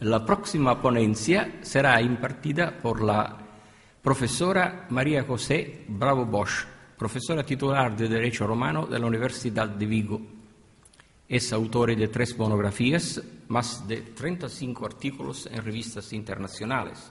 La próxima ponencia será impartida por la profesora María José Bravo Bosch, profesora titular de Derecho Romano de la Universidad de Vigo. Es autora de 3 monografías, más de 35 artículos en revistas internacionales.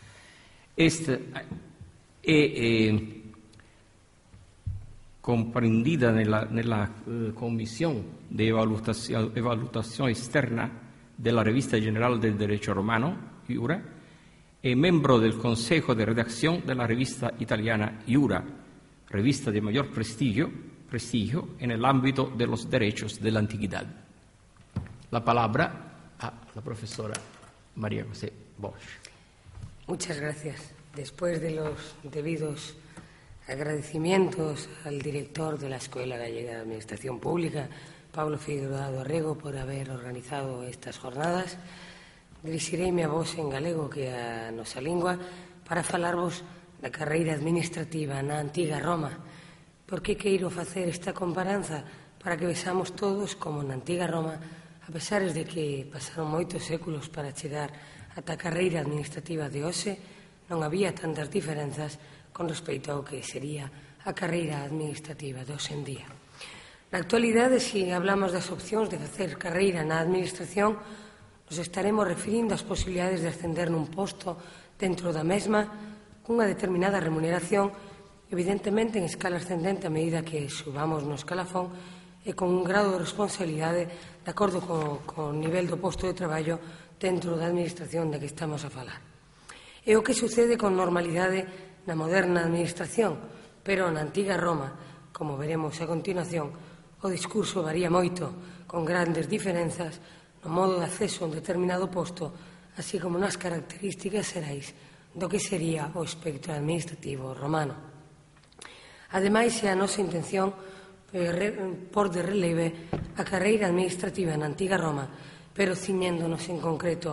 Comprendida nella Comisión de Evaluación Externa de la Revista General del Derecho Romano, Iura, e miembro del Consejo de Redacción de la revista italiana Iura, revista de mayor prestigio en el ámbito de los derechos de la antigüedad. La palabra a la profesora María José Bosch. Muchas gracias. Después de los debidos agradecimientos al director de la Escuela Gallega de Administración Pública, Pablo Figueroa Arrego, por haber organizado estas jornadas, dirixireime a vos en galego, que é a nosa lingua, para falarvos da carreira administrativa na antiga Roma. Por que queiro facer esta comparanza? Para que vexamos todos como na antiga Roma, a pesar de que pasaron moitos séculos para chegar ata a carreira administrativa de hoxe, non había tantas diferenzas con respecto ao que sería a carreira administrativa de hoxe en día. Na actualidade, se hablamos das opcións de facer carreira na administración, nos estaremos referindo ás posibilidades de ascender nun posto dentro da mesma cunha determinada remuneración, evidentemente en escala ascendente a medida que subamos no escalafón e con un grado de responsabilidade de acordo co nivel do posto de traballo dentro da administración de que estamos a falar. É o que sucede con normalidade na moderna administración, pero na antiga Roma, como veremos a continuación, o discurso varía moito, con grandes diferenzas no modo de acceso a un determinado posto, así como nas características xerais do que sería o espectro administrativo romano. Ademais, é a nosa intención por de releve a carreira administrativa na antiga Roma, pero ciñéndonos en concreto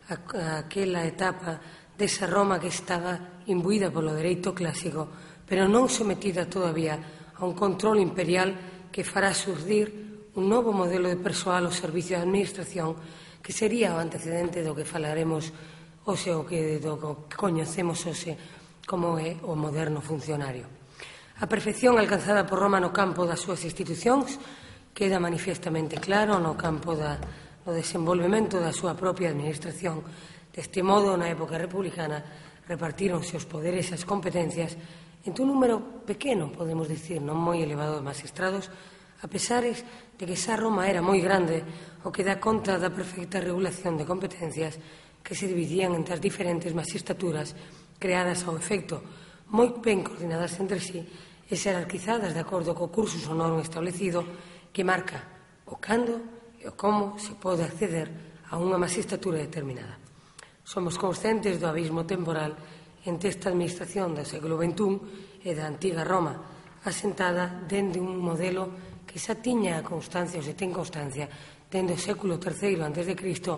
a aquela etapa desa Roma que estaba imbuída polo dereito clásico, pero non sometida todavía a un control imperial que fará surdir un novo modelo de persoal ao servicio da administración, que sería o antecedente do que falaremos hoxe, o que coñecemos hoxe como é o moderno funcionario. A perfección alcanzada por Roma no campo das súas institucións queda manifestamente claro no campo do desenvolvemento da súa propia administración. Deste modo, na época republicana, repartíronse os poderes e as competencias entre un número pequeno, podemos dicir, non moi elevado de magistrados, a pesares de que esa Roma era moi grande, o que dá conta da perfecta regulación de competencias que se dividían entre as diferentes magistraturas creadas ao efecto, moi ben coordinadas entre sí e xerarquizadas de acordo co cursus honorum establecido que marca o cando e o como se pode acceder a unha magistratura determinada. Somos conscientes do abismo temporal entre esta administración do século XXI e da antiga Roma, asentada dende un modelo que xa tiña constancia, ou se ten constancia, dende o século III a.C.,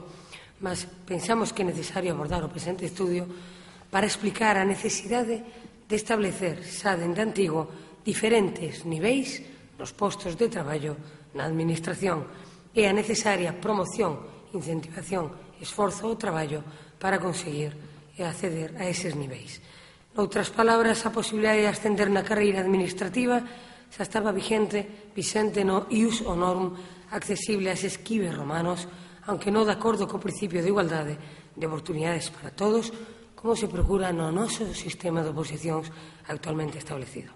mas pensamos que é necesario abordar o presente estudio para explicar a necesidade de establecer, xa dende antigo, diferentes niveis nos postos de traballo na administración e a necesaria promoción, incentivación, esforzo ao traballo para conseguir acceder a eses niveis. Noutras palabras, a posibilidade de ascender na carreira administrativa xa estaba vixente no ius honorum accesible a eses quibes romanos, aunque non de acordo co principio de igualdade de oportunidades para todos, como se procura no noso sistema de oposicións actualmente establecido.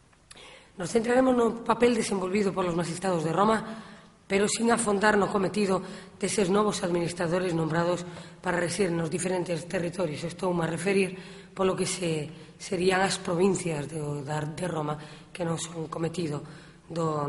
Nos centraremos no papel desenvolvido polos magistrados de Roma, pero sin afondar no cometido deses novos administradores nombrados para residir nos diferentes territorios. Estou-me a referir polo que serían as provincias de Roma, que non son cometido do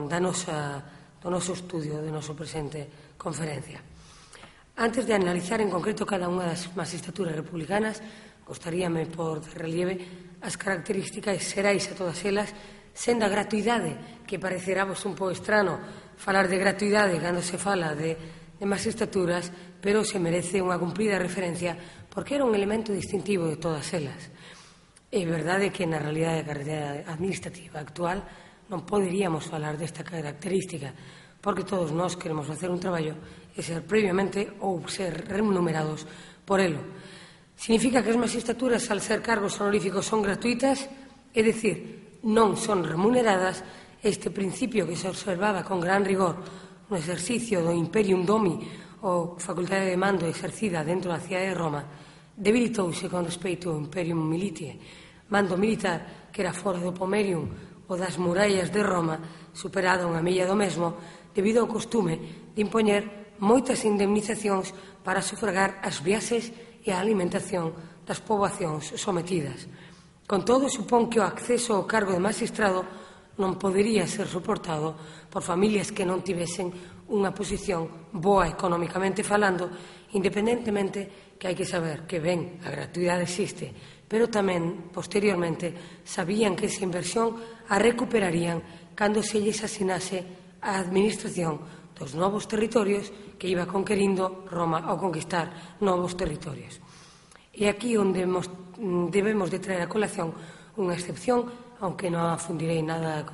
noso estudio, do noso presente conferencia. Antes de analizar en concreto cada unha das magistraturas republicanas, gostaríame por dar relieve as características xerais a todas elas, sendo a gratuidade, que parecerávos un pouco estrano falar de gratuidade cando se fala de magistraturas, pero se merece unha cumprida referencia porque era un elemento distintivo de todas elas. É verdade que na realidade da carreira administrativa actual non poderíamos falar desta característica, porque todos nós queremos facer un traballo e ser previamente ou ser remunerados por elo. Significa que as magistraturas, al ser cargos honoríficos, son gratuitas, é dicir, non son remuneradas. Este principio que se observaba con gran rigor no exercicio do imperium domi ou facultade de mando exercida dentro da cidade de Roma debilitouse con respecto ao imperium militiae, mando militar que era fora do pomerium ou das murallas de Roma, superado unha milla do mesmo, debido ao costume de impoñer moitas indemnizacións para sufragar as viaxes e a alimentación das poboacións sometidas. Con todo, supón que o acceso ao cargo de magistrado non podería ser soportado por familias que non tivesen unha posición boa económicamente falando, independentemente que hai que saber que ben, a gratuidade existe, pero tamén, posteriormente, sabían que esa inversión a recuperarían cando se lles asinase a administración dos novos territorios que iba conquerindo Roma ao conquistar novos territorios. E aquí onde debemos de traer a colación unha excepción, aunque non afundirei nada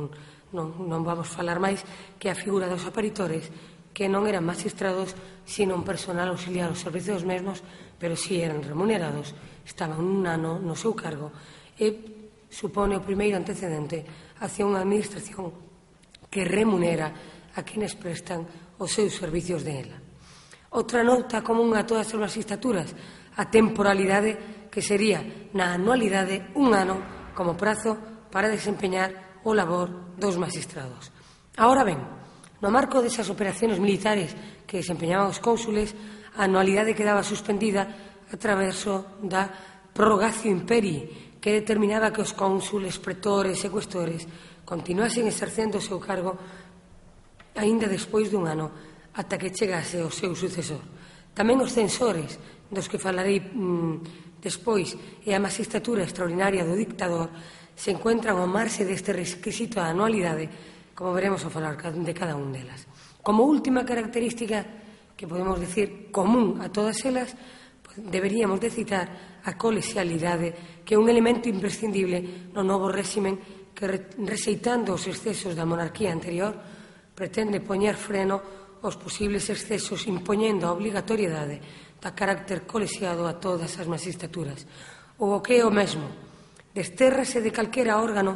non vamos falar máis, que a figura dos aparitores, que non eran magistrados, sino un personal auxiliar aos servizos mesmos, pero si eran remunerados, estaban un ano no seu cargo, e supone o primeiro antecedente hacia unha administración que remunera a quenes prestan os seus servicios de ela. Outra nota común a todas as magistraturas, a temporalidade, que sería na anualidade un ano como prazo para desempeñar o labor dos magistrados. Ahora ben, no marco desas operaciones militares que desempeñaban os cónsules, a anualidade quedaba suspendida a traverso da prorogatio imperii, que determinaba que os cónsules, pretores e cuestores continuasen exercendo o seu cargo aínda despois dun ano, ata que chegase o seu sucesor. Tamén os censores, dos que falarei despois, e a magistratura extraordinaria do dictador se encuentran ao marxe deste requisito da anualidade, como veremos ao falar de cada un delas. Como última característica que podemos decir común a todas elas, deberíamos de citar a colexialidade, que é un elemento imprescindible no novo réximen que, rexeitando os excesos da monarquía anterior, pretende poñer freno aos posibles excesos, impoñendo a obligatoriedade da carácter colexiado a todas as magistraturas. Ou o que é o mesmo, destérrase de calquera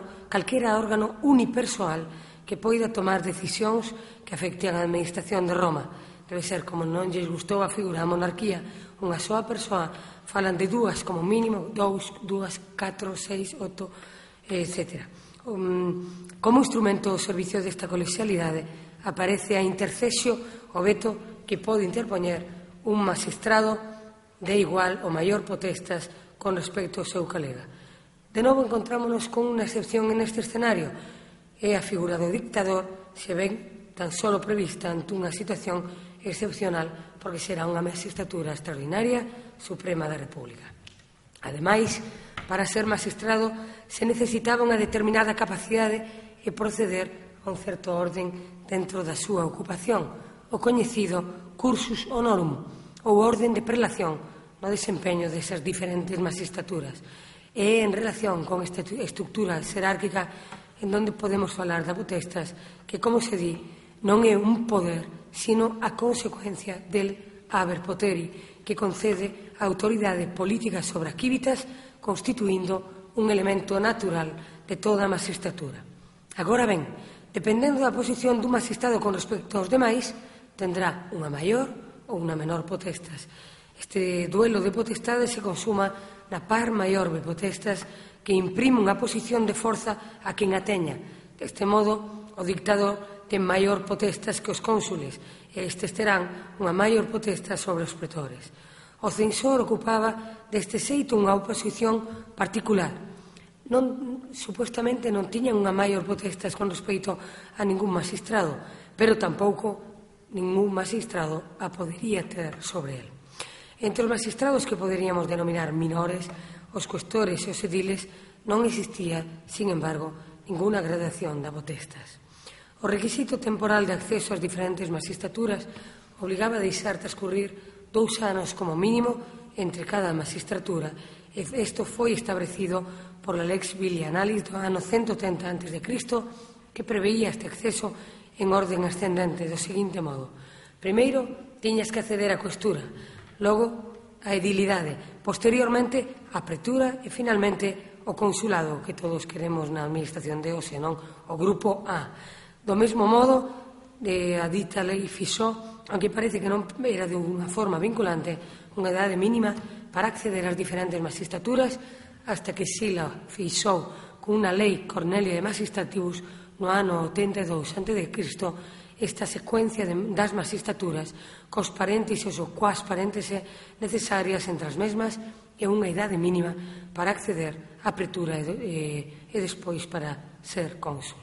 órgano unipersoal que poida tomar decisións que afecten a administración de Roma. Debe ser, como non lles gustou a figura da monarquía, unha soa persoa, falan de dúas como mínimo, dúas, 4, 6, 8, etc. Como instrumento ao servicio desta colexialidade aparece a intercesio, o veto que pode interpoñer un magistrado de igual ou maior potestas con respecto ao seu colega. De novo encontrámonos con unha excepción neste escenario, é a figura do dictador, se ven tan solo prevista ante unha situación excepcional, porque será unha magistratura extraordinaria suprema da República. Ademais, para ser magistrado se necesitaba unha determinada capacidade e proceder a un certo orden dentro da súa ocupación, o coñecido cursus honorum, ou orden de prelación no desempeño desas diferentes magistraturas. E en relación con esta estructura xerárquica en donde podemos falar da potestas, que, como se di, non é un poder, sino a consecuencia del haber poteri, que concede a autoridade política sobre a quivitas, constituindo un elemento natural de toda a magistratura. Agora ben, dependendo da posición dun magistrado con respecto aos demais, tendrá unha maior ou unha menor potestas. Este duelo de potestades se consuma na par maior de potestas, que imprime unha posición de forza a quen a teña. Deste modo, o dictador ten maior potestas que os cónsules, e estes terán unha maior potesta sobre os pretores. O censor ocupaba deste xeito unha oposición particular. Supuestamente non tiñan unha maior potestas con respecto a ningún magistrado, pero tampouco ningún magistrado a podería ter sobre el. Entre os magistrados que poderíamos denominar minores, os cuestores e os ediles, non existía, sin embargo, ninguna gradación de potestas. O requisito temporal de acceso ás diferentes magistraturas obligaba a deixar transcurrir 2 anos como mínimo entre cada magistratura, e isto foi establecido por la Lex Vilianalis do ano 130 a.C., que preveía este acceso en orden ascendente do seguinte modo. Primeiro, tiñas que acceder á cuestura, logo a edilidade, posteriormente a pretura e finalmente o consulado que todos queremos na administración de hoxe, non o grupo A. Do mesmo modo, a dita lei fixou, aunque parece que non era de unha forma vinculante, unha idade mínima para acceder ás diferentes magistraturas, hasta que Sila fixou cunha lei Cornelia de Magistrativos no ano 82 a.C. esta secuencia das magistraturas cos parénteses ou coas parénteses necesarias entre as mesmas e unha idade mínima para acceder á pretura e despois para ser cónsul.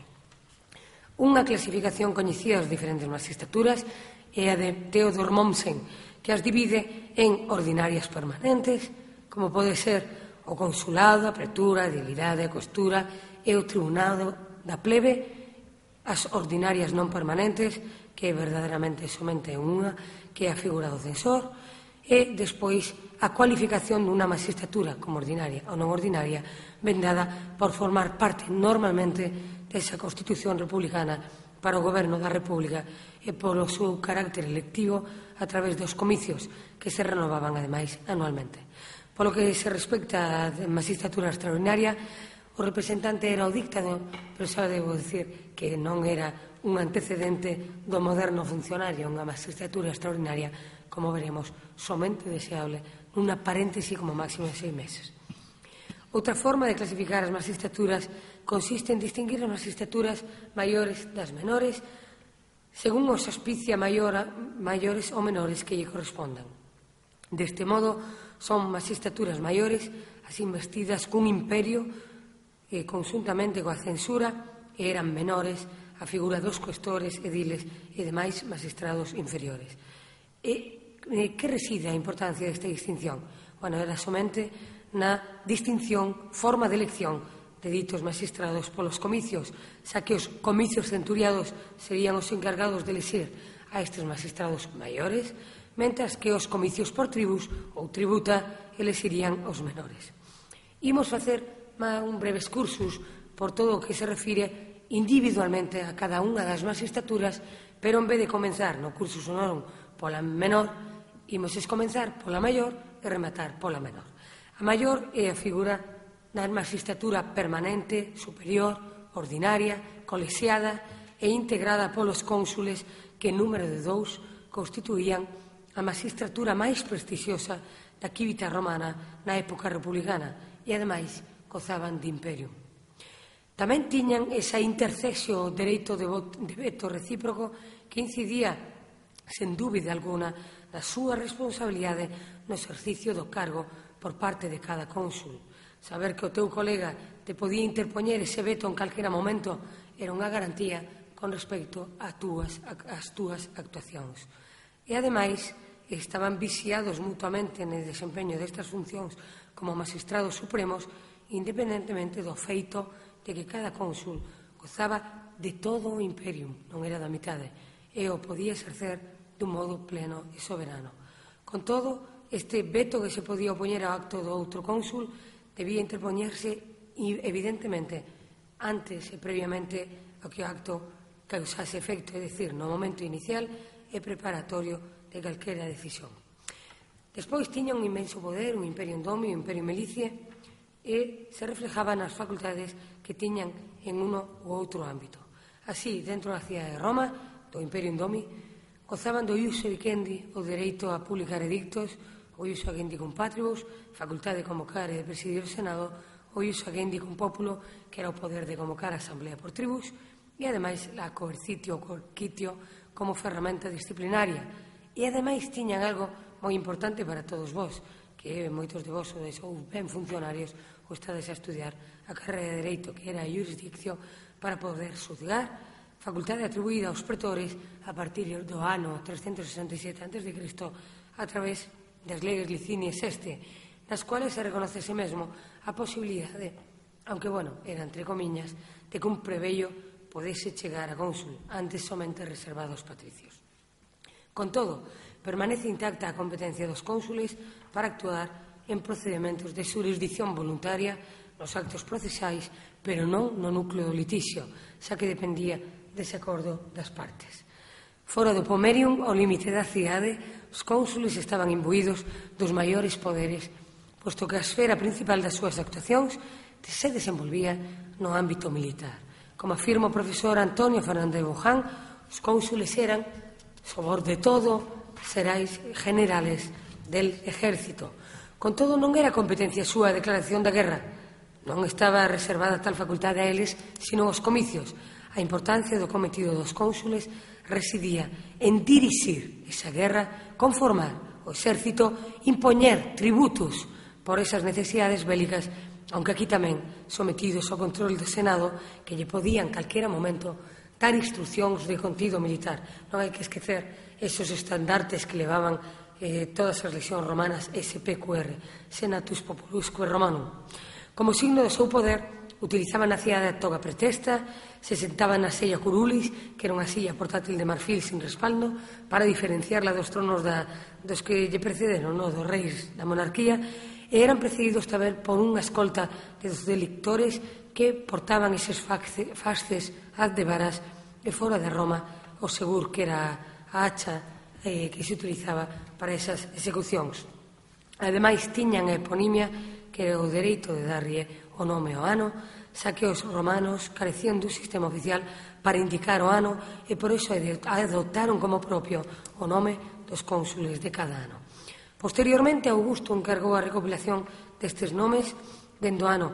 Unha clasificación coñecida das diferentes magistraturas é a de Theodor Mommsen, que as divide en ordinarias permanentes, como pode ser o consulado, a pretura, a edilidade, a costura e o tribunado da plebe, as ordinarias non permanentes, que verdadeiramente somente unha, que é a figura do censor, e despois a cualificación dunha magistratura como ordinaria ou non ordinaria, vendada por formar parte normalmente desa Constitución republicana para o goberno da República e polo seu carácter electivo a través dos comicios que se renovaban ademais anualmente. Polo que se respecta a magistratura extraordinaria, o representante era o dictador, pero xa debo dicir que non era un antecedente do moderno funcionario, unha magistratura extraordinaria, como veremos, somente deseable nunha paréntese como máximo de 6 meses. Outra forma de clasificar as magistraturas consiste en distinguir as magistraturas maiores das menores según os auspicia maiores ou menores que lle correspondan. Deste modo, son magistraturas maiores as investidas cun imperio que conjuntamente coa censura eran menores a figura dos cuestores, ediles e demais magistrados inferiores. E que reside a importancia desta distinción? Bueno, era somente na distinción, forma de elección de ditos magistrados polos comicios, xa que os comicios centuriados serían os encargados de elixir a estes magistrados maiores, mentras que os comicios por tribus ou tributa elixirían os menores. Imos facer un breve excursus por todo o que se refire individualmente a cada unha das magistraturas, pero en vez de comenzar no cursus honorum pola menor, imos comenzar pola maior e rematar pola menor. A maior é a figura da magistratura permanente, superior, ordinaria, colexiada e integrada polos cónsules que en número de 2 constituían a magistratura máis prestixiosa da quívita romana na época republicana e, ademais, gozaban de imperio. Tamén tiñan esa intercesio dereito de veto recíproco que incidía, sen dúbida alguna, na súa responsabilidade no exercicio do cargo por parte de cada cónsul. Saber que o teu colega te podía interpoñer ese veto en calquera momento era unha garantía con respecto ás túas actuacións. E, ademais, estaban viciados mutuamente no desempeño destas funcións como magistrados supremos, independentemente do feito de que cada cónsul gozaba de todo o imperium, non era da mitade, e o podía exercer dun modo pleno e soberano. Con todo, este veto que se podía opoñer ao acto do outro cónsul debía interpoñerse evidentemente antes e previamente ao que o acto causase efecto, é dicir, no momento inicial e preparatorio de calquera decisión. Despois tiña un inmenso poder, un imperium domi, un imperium milicie, e se reflejaba nas facultades que tiñan en uno ou outro ámbito. Así, dentro da cidade de Roma, do Imperium Domi, gozaban do ius edicendi, o dereito a publicar edictos, o ius agendi cum patribus, facultade de convocar e de presidir o Senado, o ius agendi cum populo, que era o poder de convocar a asamblea por tribus, e, ademais, a coercitio ou coercitio como ferramenta disciplinaria. E, ademais, tiñan algo moi importante para todos vós, que moitos de vós sodes ou ben funcionarios ou estades a estudiar a carreira de Dereito, que era a jurisdicción para poder xulgar, facultade atribuída aos pretores a partir do ano 367 a.C. a través das leis Licinies Este, nas cuales se reconocese mesmo a posibilidade, aunque, era entre comiñas, de que un plebeio podese chegar a cónsul, antes somente reservado aos patricios. Con todo, permanece intacta a competencia dos cónsules para actuar en procedementos de xurisdicción voluntaria nos actos procesais, pero non no núcleo do litixio, xa que dependía desacordo das partes. Fora do pomerium, ao límite da cidade, os cónsules estaban imbuídos dos maiores poderes, posto que a esfera principal das súas actuacións se desenvolvía no ámbito militar. Como afirma o profesor Antonio Fernández Boján, os cónsules eran, sobre todo, serais generales del ejército. Con todo, non era competencia súa a declaración da guerra. Non estaba reservada tal facultade a eles, sino aos comicios. A importancia do cometido dos cónsules residía en dirixir esa guerra, conformar o exército, impoñer tributos por esas necesidades bélicas, aunque aquí tamén sometidos ao control do Senado, que lle podían calquera momento dar instruccións de contido militar. Non hai que esquecer esos estandartes que levaban todas as lexións romanas, SPQR, Senatus Populusque Romanum. Como signo do seu poder, utilizaban na cidade a toga pretesta, se sentaban na sella curulis, que era unha silla portátil de marfil sin respaldo, para diferenciarla dos tronos dos que lle precederon, dos reis da monarquía, e eran precedidos tamén por unha escolta dos delictores que portaban eses fasces addevaras e fora de Roma o segur que era a hacha que se utilizaba para esas execucións. Ademais, tiñan a eponimia, que era o dereito de darlle o nome ao ano, xa que os romanos carecían dun sistema oficial para indicar o ano e por iso adoptaron como propio o nome dos cónsules de cada ano. Posteriormente, Augusto encargou a recopilación destes nomes dende o ano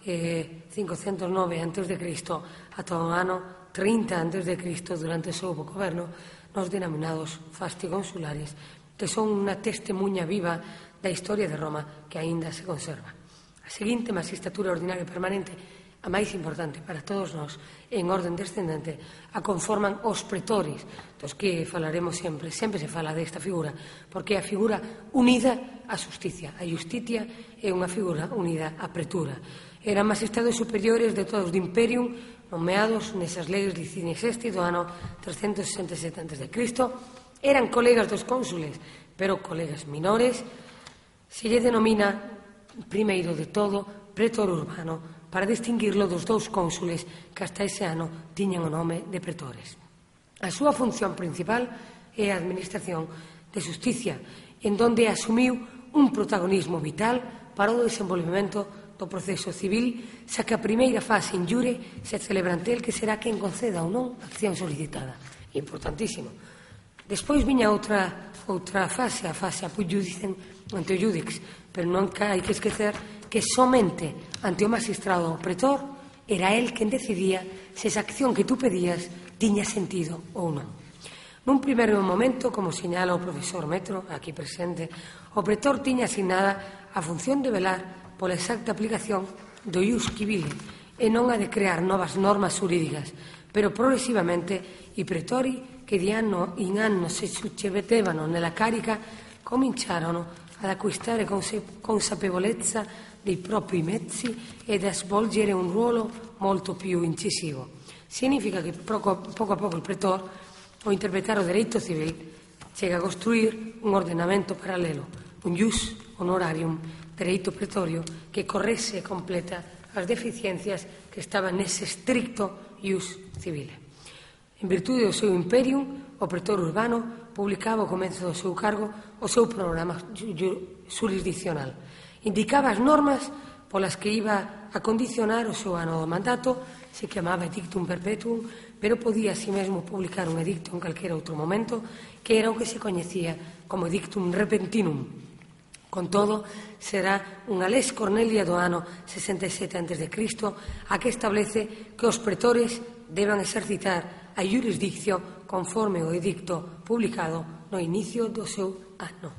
509 a.C. ata o ano 30 a.C. durante o seu goberno, nos denominados fasti consulares, que son unha testemunha viva da historia de Roma que aínda se conserva. A seguinte magistratura ordinaria permanente, a máis importante para todos nós, en orden descendente, a conforman os pretores, dos que falaremos sempre se fala desta figura, porque é a figura unida á justicia. A justicia é unha figura unida á pretura. Eran magistrados superiores de todos do imperium, nomeados nesas leis Licini VI do ano 367 a.C. Eran colegas dos cónsules, pero colegas menores. Se lle denomina, primeiro de todo, pretor urbano, para distinguirlo dos dous cónsules que hasta ese ano tiñan o nome de pretores. A súa función principal é a administración de justicia, en donde asumiu un protagonismo vital para o desenvolvemento do proceso civil, xa que a primeira fase in iure se celebra ante el, que será quen conceda ou non a acción solicitada. Importantísimo. Despois viña outra fase, a fase apud judicem ante o judix, pero non hai que esquecer que somente ante o magistrado o pretor era el quen decidía se esa acción que tú pedías tiña sentido ou non. Nun primeiro momento, como señala o profesor Metro, aquí presente, o pretor tiña asignada a función de velar pola exacta aplicación do ius civile e non a de crear novas normas xurídicas, pero progresivamente i pretori che di anno in anno si succedevano nella carica cominciarono ad acquistare consapevolezza dei propri mezzi ed a svolgere un ruolo molto più incisivo. Significa che poco a poco il pretor, o interpretar o dereito civil, chega a construir un ordenamento paralelo, un ius honorarium, dereito pretorio, que correse e completa as deficiencias que estaban nese estricto ius civile. En virtude do seu imperium, o pretor urbano publicaba ao comenzo do seu cargo o seu programa jurisdiccional. Indicaba as normas polas que iba a condicionar o seu ano do mandato, se chamaba edictum perpetuum, pero podía así mesmo publicar un edicto en calquera outro momento, que era o que se coñecía como edictum repentinum. Con todo, será unha lex Cornelia do ano 67 a.C. a que establece que os pretores deban exercitar a jurisdicción conforme o edicto publicado no inicio do seu ano.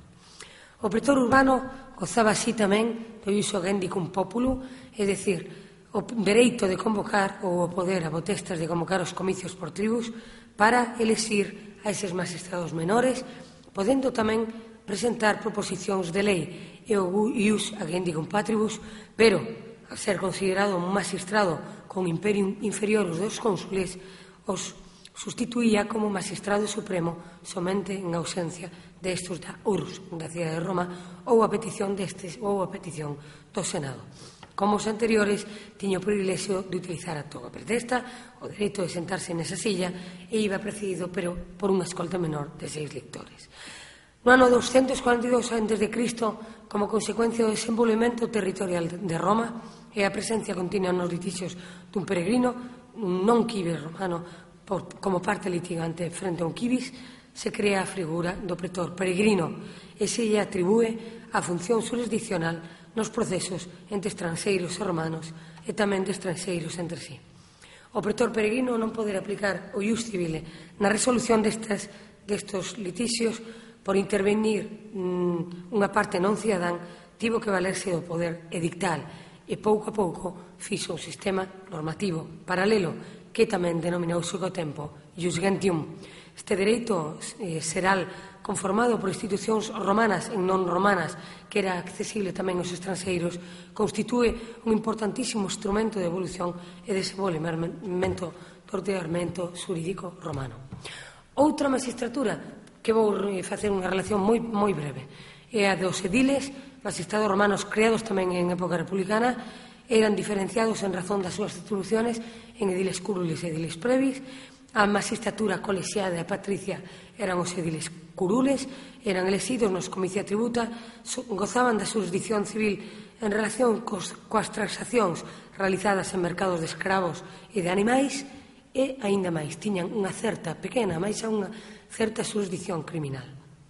O pretor urbano gozaba así tamén do ius agendicum populum, é dicir, o dereito de convocar ou o poder a potestas de convocar os comicios por tribus para elexir a eses magistrados menores, podendo tamén presentar proposicións de lei e o ius agendicum patribus, pero, al ser considerado un magistrado con imperium inferior aos dos cónsules, os sustituía como magistrado supremo somente en ausencia destes da URSS, da cidade de Roma, ou a petición destes ou a petición do Senado. Como os anteriores, tiña o privilexio de utilizar a toga pretexta, o dereito de sentarse nesa silla, e iba precedido por unha escolta menor de 6 lectores. No ano 242 a.C., como consecuencia do desenvolvemento territorial de Roma e a presencia continua nos litixios dun peregrino, un non quibis romano, como parte litigante frente a un quibis, se crea a figura do pretor peregrino e se lle atribúe a función jurisdiccional nos procesos entre estranxeiros e romanos e tamén de estranxeiros entre sí. O pretor peregrino non poder aplicar o ius civile na resolución destes litixios por intervenir unha parte non cidadán, tivo que valerse do poder edictal e pouco a pouco fixo un sistema normativo paralelo que tamén denominouse co tempo ius gentium. Este dereito seral conformado por institucións romanas e non romanas, que era accesible tamén aos estranxeiros, constitúe un importantísimo instrumento de evolución e desenvolvemento do ordenamento xurídico romano. Outra magistratura, que vou facer unha relación moi breve, é a dos ediles, magistrados romanos creados tamén en época republicana, eran diferenciados en razón das súas atribuciones en ediles curules e ediles previs. A magistratura colexiada e patricia eran os ediles curules, eran elexidos nos comicia tributa, gozaban da xurisdicción civil en relación coas transaccións realizadas en mercados de escravos e de animais, e, aínda máis, tiñan unha certa pequena, máis a unha certa xurisdicción criminal.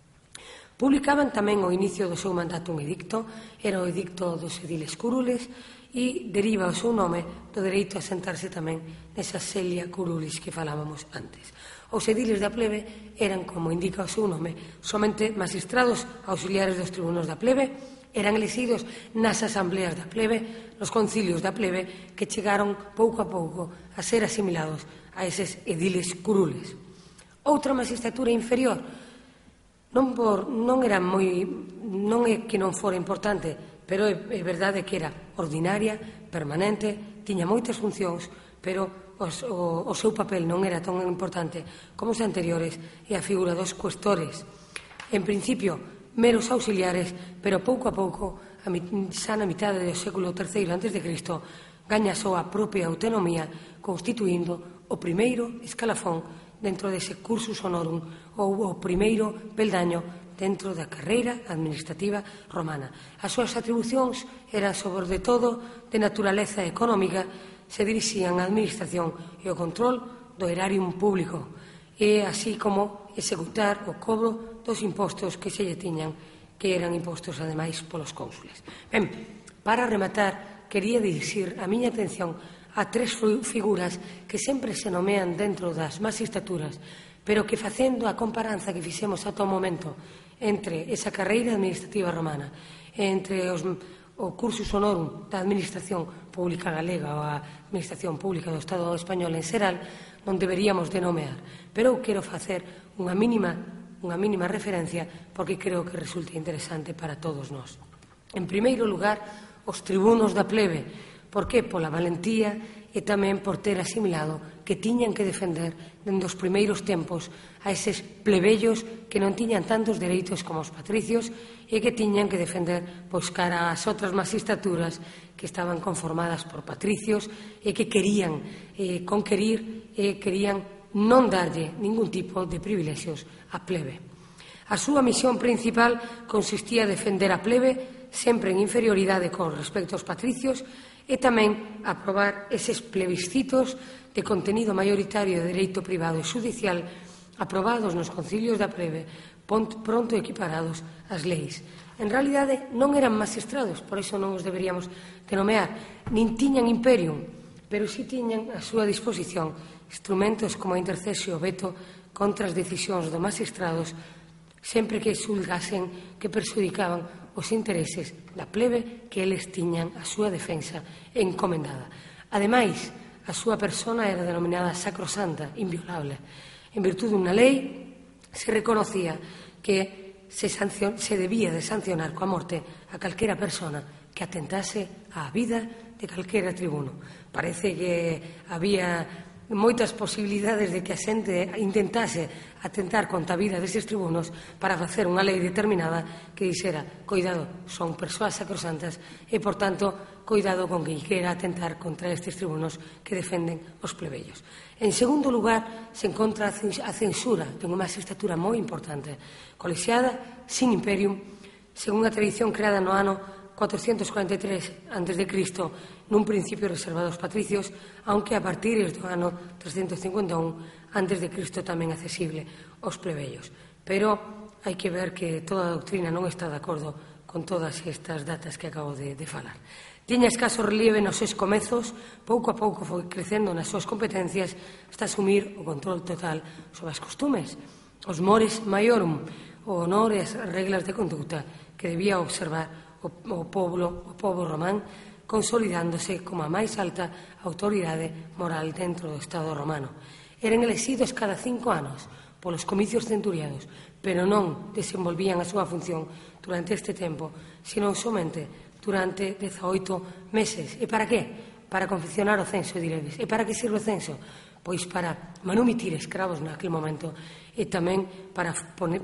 Publicaban tamén ao inicio do seu mandato un edicto, era o edicto dos ediles curules, e deriva o seu nome do dereito a sentarse tamén nesa celia curulis que falábamos antes. Os ediles da plebe eran, como indica o seu nome, somente magistrados auxiliares dos tribunos da plebe, eran elexidos nas asambleas da plebe, nos concilios da plebe, que chegaron pouco a pouco a ser asimilados a eses ediles curules. Outra magistratura inferior non é que non fora importante, pero é verdade que era ordinaria, permanente, tiña moitas funcións, pero o seu papel non era tan importante como os anteriores, e a figura dos cuestores. En principio, meros auxiliares, pero pouco a pouco, xa na mitade do século III a.C., gaña a súa propia autonomía, constituindo o primeiro escalafón dentro dese cursus honorum, ou o primeiro peldaño dentro da carreira administrativa romana. As súas atribucións eran, sobre todo, de naturaleza económica, se dirixían á administración e ao control do erarium público, e así como executar o cobro dos impostos que se lle tiñan, que eran impostos, ademais, polos cónsules. Ben, para rematar, quería dirixir a miña atención a tres figuras que sempre se nomean dentro das magistraturas, pero que, facendo a comparanza que fixemos ata o momento entre esa carreira administrativa romana e entre o cursus honorum da administración pública galega ou a administración pública do Estado español en xeral, non deberíamos de nomear. Pero eu quero facer unha mínima referencia porque creo que resulta interesante para todos nós. En primeiro lugar, os tribunos da plebe. Por que? Pola valentía e tamén por ter asimilado que tiñan que defender dende os primeiros tempos a eses plebellos que non tiñan tantos dereitos como os patricios e que tiñan que defender pois cara ás outras magistraturas que estaban conformadas por patricios e que querían conquerir e querían non darlle ningún tipo de privilexios á plebe. A súa misión principal consistía en defender a plebe sempre en inferioridade con respecto aos patricios e tamén aprobar eses plebiscitos de contenido maioritario de dereito privado e xudicial aprobados nos concilios da plebe, pronto equiparados ás leis. En realidade non eran magistrados, por iso non os deberíamos de nomear, nin tiñan imperium, pero si tiñan a súa disposición instrumentos como a intercesio o veto contra as decisións dos magistrados sempre que xulgasen que perxudicaban os intereses da plebe que eles tiñan a súa defensa encomendada. Ademais, a súa persona era denominada sacrosanta, inviolable. En virtude dunha lei, se reconocía que se debía de sancionar coa morte a calquera persona que atentase á vida de calquera tribuno. Parece que había moitas posibilidades de que a xente intentase atentar contra a vida destes tribunos para facer unha lei determinada que dixera, coidado, son persoas sacrosantas e, por tanto, coidado con quen queira atentar contra estes tribunos que defenden os plebeyos. En segundo lugar, se encontra a censura de unha magistratura moi importante, colexiada, sin imperium, según a tradición creada no ano 443 a.C., nun principio reservado aos patricios, aunque a partir do ano 351 a.C. tamén accesible aos plebeyos. Pero hai que ver que toda a doutrina non está de acordo con todas estas datas que acabo de falar. Tiña escaso relieve nos seus comezos, pouco a pouco foi crecendo nas súas competencias hasta asumir o control total sobre as costumes, os mores maiorum, o honor e as reglas de conducta que debía observar o pobo román, consolidándose como a máis alta autoridade moral dentro do Estado romano. Eran elexidos cada 5 anos polos comicios centuriados, pero non desenvolvían a súa función durante este tempo, sino somente durante 18 meses. E para qué? Para confeccionar o censo, diredes. E para que sirve o censo? Pois para manumitir escravos naquele momento e tamén para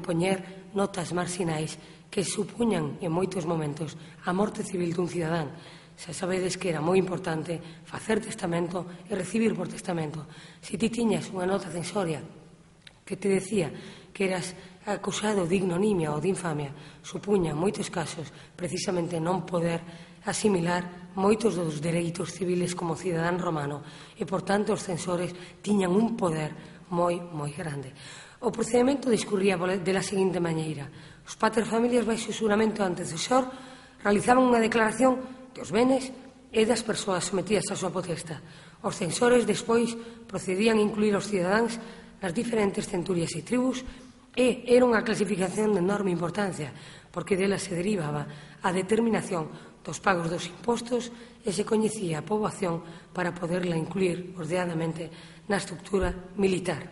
poñer notas marxinais que supuñan en moitos momentos a morte civil dun cidadán. Xa sabedes que era moi importante facer testamento e recibir por testamento. Se ti tiñas unha nota censoria que te decía que eras acusado de ignominia ou de infamia, supuña en moitos casos precisamente non poder asimilar moitos dos dereitos civiles como cidadán romano e, por tanto, os censores tiñan un poder moi grande. O procedimento discurría de la seguinte maneira. Os paterfamilias baixo xuramento antecesor realizaban unha declaración dos benes e das persoas sometidas á súa potesta. Os censores despois procedían a incluir os cidadáns nas diferentes centurias e tribus e era unha clasificación de enorme importancia porque dela se derivaba a determinación dos pagos dos impostos e se coñecía a poboación para poderla incluir ordenadamente na estructura militar.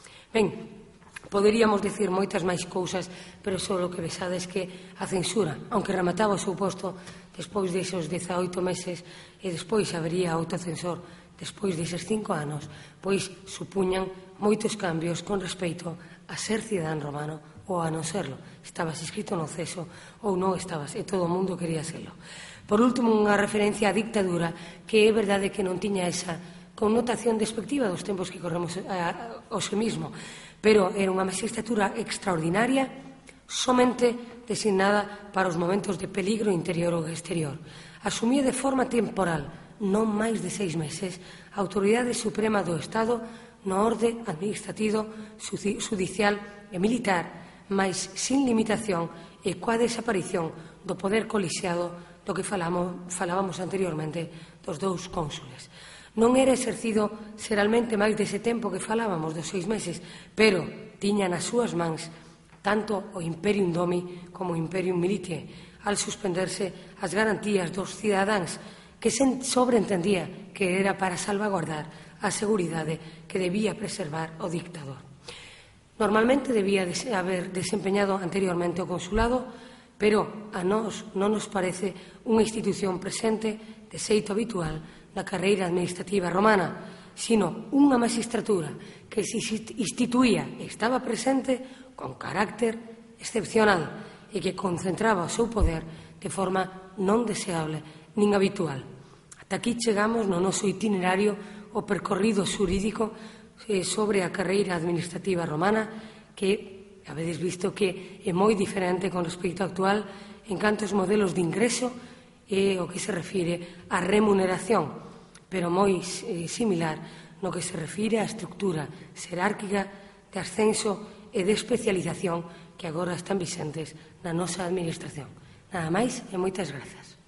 Ben, poderíamos dicir moitas máis cousas, pero só o que vexades que a censura, aunque remataba o seu posto despois desos 18 meses e despois habería outro censor despois deses 5 anos, pois supuñan moitos cambios con respecto a ser cidadán romano ou a non serlo. Estabas inscrito no ceso ou non estabas, e todo o mundo quería serlo. Por último, unha referencia á dictadura, que é verdade que non tiña esa connotación despectiva dos tempos que corremos hoxe mismo, pero era unha magistratura extraordinaria, somente designada para os momentos de peligro interior ou exterior. Asumía de forma temporal, non máis de 6 meses, a autoridade suprema do Estado no orde administrativo, judicial e militar, mais sin limitación e coa desaparición do poder colixiado do que falábamos anteriormente dos 2 cónsules. Non era exercido xeralmente máis dese tempo que falábamos dos 6 meses, pero tiña nas súas mans tanto o Imperium Domi como o Imperium Militiae, al suspenderse as garantías dos cidadáns que se sobreentendía que era para salvaguardar a seguridade que debía preservar o dictador. Normalmente debía haber desempeñado anteriormente o consulado, pero a nós non nos parece unha institución presente de xeito habitual na carreira administrativa romana, sino unha magistratura que se instituía e estaba presente con carácter excepcional e que concentraba o seu poder de forma non deseable nin habitual. Ata aquí chegamos no noso itinerario o percorrido xurídico sobre a carreira administrativa romana, que habedes visto que é moi diferente con respecto ao actual en canto aos modelos de ingreso e o que se refire á remuneración, pero moi similar no que se refire á estructura xerárquica de ascenso e de especialización que agora están vixentes na nosa administración. Nada máis e moitas grazas.